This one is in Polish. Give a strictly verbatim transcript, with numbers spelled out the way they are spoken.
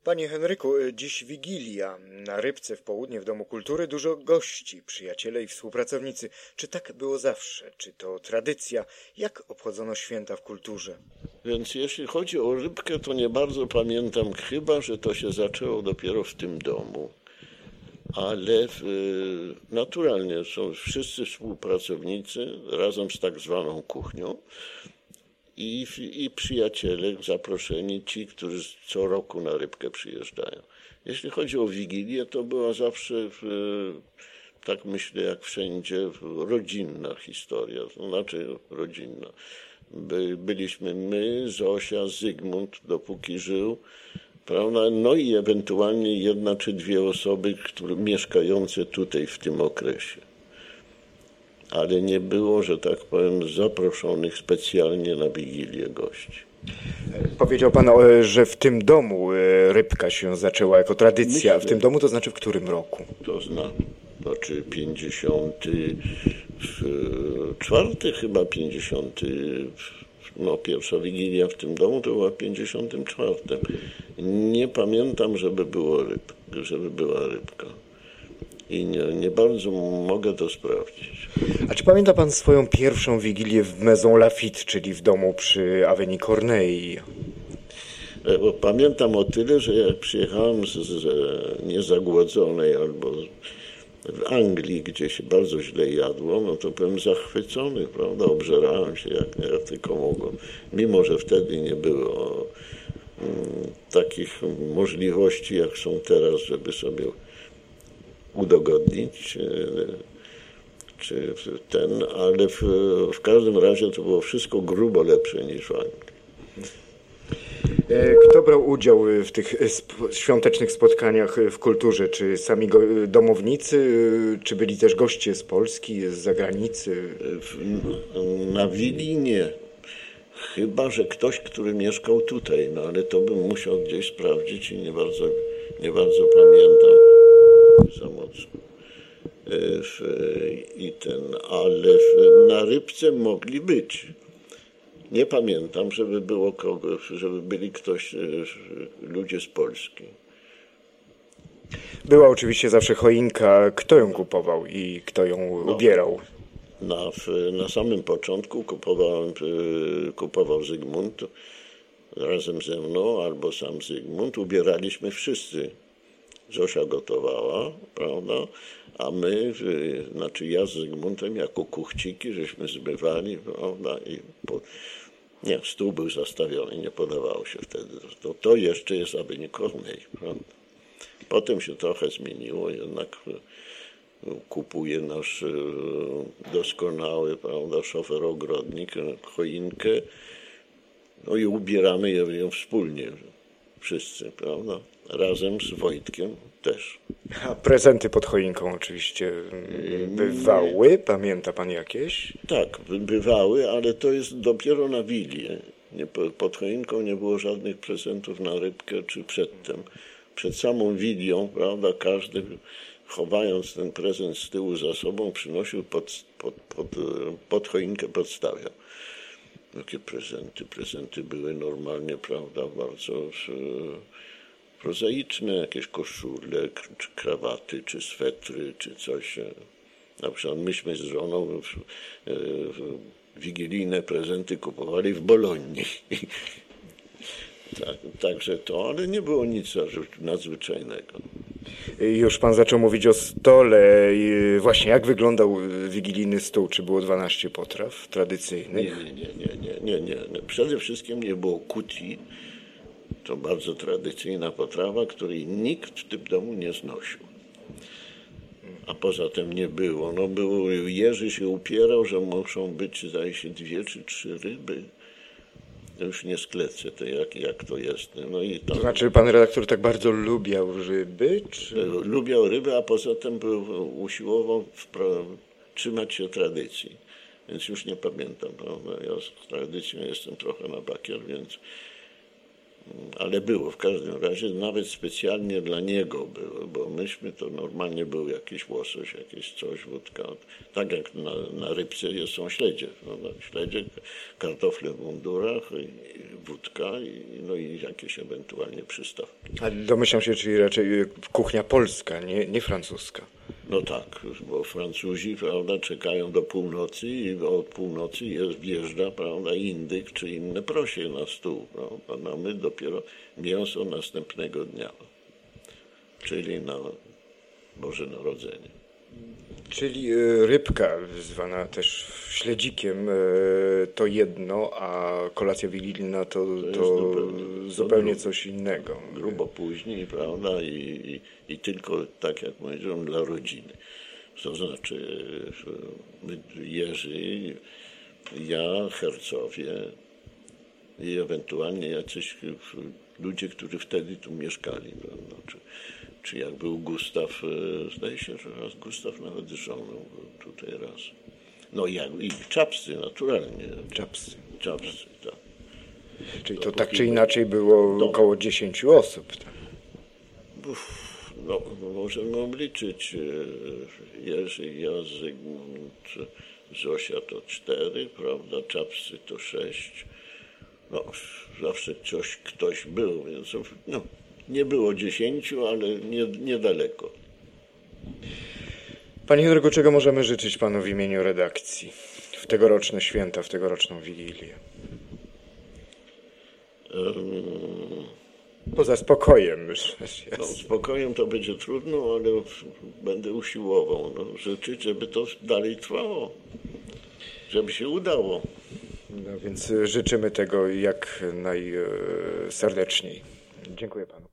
Panie Henryku, dziś Wigilia. Na Rybce w południe w Domu Kultury dużo gości, przyjaciele i współpracownicy. Czy tak było zawsze? Czy to tradycja? Jak obchodzono święta w kulturze? Więc jeśli chodzi o Rybkę, to nie bardzo pamiętam, chyba że to się zaczęło dopiero w tym domu. Ale y, naturalnie są wszyscy współpracownicy razem z tak zwaną kuchnią i, i przyjaciele zaproszeni, ci, którzy co roku na Rybkę przyjeżdżają. Jeśli chodzi o Wigilię, to była zawsze, y, tak myślę jak wszędzie, rodzinna historia, to znaczy rodzinna. By, byliśmy my, Zosia, Zygmunt, dopóki żył, prawda? No i ewentualnie jedna czy dwie osoby, które mieszkające tutaj w tym okresie. Ale nie było, że tak powiem, zaproszonych specjalnie na Wigilię gości. Powiedział pan, że w tym domu Rybka się zaczęła jako tradycja. Myślę, w tym domu to znaczy w którym roku? To zna, znaczy pięćdziesiąty czwarty chyba, pięćdziesiąty No, pierwsza Wigilia w tym domu to była w pięćdziesiątym czwartym. Nie pamiętam, żeby było ryb, żeby była Rybka. I nie, nie bardzo mogę to sprawdzić. A czy pamięta pan swoją pierwszą Wigilię w Maison Lafitte, czyli w domu przy Avenue Corneille? Pamiętam o tyle, że jak przyjechałem z, z niezagłodzonej albo w Anglii, gdzie się bardzo źle jadło, no to byłem zachwycony, prawda, obżerałem się jak, jak tylko mogłem. Mimo że wtedy nie było mm, takich możliwości, jak są teraz, żeby sobie udogodnić czy, czy ten, ale w, w każdym razie to było wszystko grubo lepsze niż w Anglii. Kto brał udział w tych świątecznych spotkaniach w kulturze? Czy sami domownicy, czy byli też goście z Polski, z zagranicy? Na willi nie. Chyba że ktoś, który mieszkał tutaj, no ale to bym musiał gdzieś sprawdzić i nie bardzo, nie bardzo pamiętam za mocno. I ten, ale na Rybce mogli być. Nie pamiętam, żeby było kogoś, żeby byli ktoś, ludzie z Polski. Była oczywiście zawsze choinka. Kto ją kupował i kto ją no, ubierał? Na, na samym początku kupowałem, kupował Zygmunt razem ze mną, albo sam Zygmunt. Ubieraliśmy wszyscy. Zosia gotowała, prawda? A my, znaczy ja z Zygmuntem jako kuchciki, żeśmy zbywali, prawda? I po, nie, stół był zastawiony, nie podawało się wtedy. To, to jeszcze jest Avenue Corneille, prawda? Potem się trochę zmieniło, jednak kupuje nasz doskonały, prawda, szofer ogrodnik choinkę, no i ubieramy ją wspólnie, wszyscy, prawda? Razem z Wojtkiem też. A prezenty pod choinką oczywiście bywały, pamięta pan jakieś? Tak, bywały, ale to jest dopiero na Wigilię. Nie, pod choinką nie było żadnych prezentów na Rybkę czy przedtem. Przed samą Wigilią, prawda, każdy chowając ten prezent z tyłu za sobą przynosił pod, pod, pod, pod choinkę, podstawiał. Jakie prezenty? Prezenty były normalnie, prawda, bardzo prozaiczne, jakieś koszule, czy krawaty, czy swetry, czy coś. Na przykład myśmy z żoną wigilijne prezenty kupowali w Bolonii. Tak, także to, ale nie było nic nadzwyczajnego. Już pan zaczął mówić o stole. Właśnie jak wyglądał wigilijny stół? Czy było dwanaście potraw tradycyjnych? Nie, nie, nie, nie, nie, nie, nie. Przede wszystkim nie było kuti. To bardzo tradycyjna potrawa, której nikt w tym domu nie znosił. A poza tym nie było. No było, Jerzy się upierał, że muszą być, zdaje się, dwie czy trzy ryby. Ja już nie sklecę, to jak, jak to jest. No i to, to znaczy pan redaktor tak bardzo lubiał ryby? Czy... Lubiał ryby, a poza tym był, usiłował wpra- trzymać się tradycji. Więc już nie pamiętam. Prawda? Ja z tradycją jestem trochę na bakier, więc ale było w każdym razie, nawet specjalnie dla niego było, bo myśmy to normalnie był jakiś łosoś, jakieś coś, wódka, tak jak na, na rybce jest, są śledzie, no, śledzie, kartofle w mundurach, i, i wódka, i, no i jakieś ewentualnie przystawki. A domyślam się, czyli raczej kuchnia polska, nie, nie francuska. No tak, bo Francuzi, prawda, czekają do północy i od północy jest, wjeżdża, prawda, indyk czy inne prosie na stół, prawda, a my dopiero mięso następnego dnia, czyli na Boże Narodzenie. Czyli e, rybka, zwana też śledzikiem, e, to jedno, a kolacja wigilijna to, to, To jest zupełnie- zupełnie to coś innego. Grubo później, prawda, i, i, i tylko, tak jak powiedziałem, dla rodziny. To znaczy my, Jerzy, ja, hercowie i ewentualnie jacyś ludzie, którzy wtedy tu mieszkali. Prawda? Czy, czy jak był Gustaw, e, zdaje się, że raz Gustaw nawet z żoną był tutaj raz. No i, jak, i czapscy, naturalnie. Czapsy. Czapscy, tak. Czyli to To tak czy póki- inaczej było No. około dziesięciu osób. Tak? Uff, no, możemy obliczyć. e, Jerzy, ja, Zygmunt, Zosia to cztery, prawda, czapscy to sześć. No, zawsze coś, ktoś był, więc no, nie było dziesięciu, ale nie, niedaleko. Panie Henryku, czego możemy życzyć panu w imieniu redakcji w tegoroczne święta, w tegoroczną Wigilię? Em, Poza spokojem, rzecz No, jasna. spokojem to będzie trudno, ale będę usiłował. No, życzyć, żeby to dalej trwało, żeby się udało. No więc życzymy tego jak najserdeczniej. Dziękuję panu.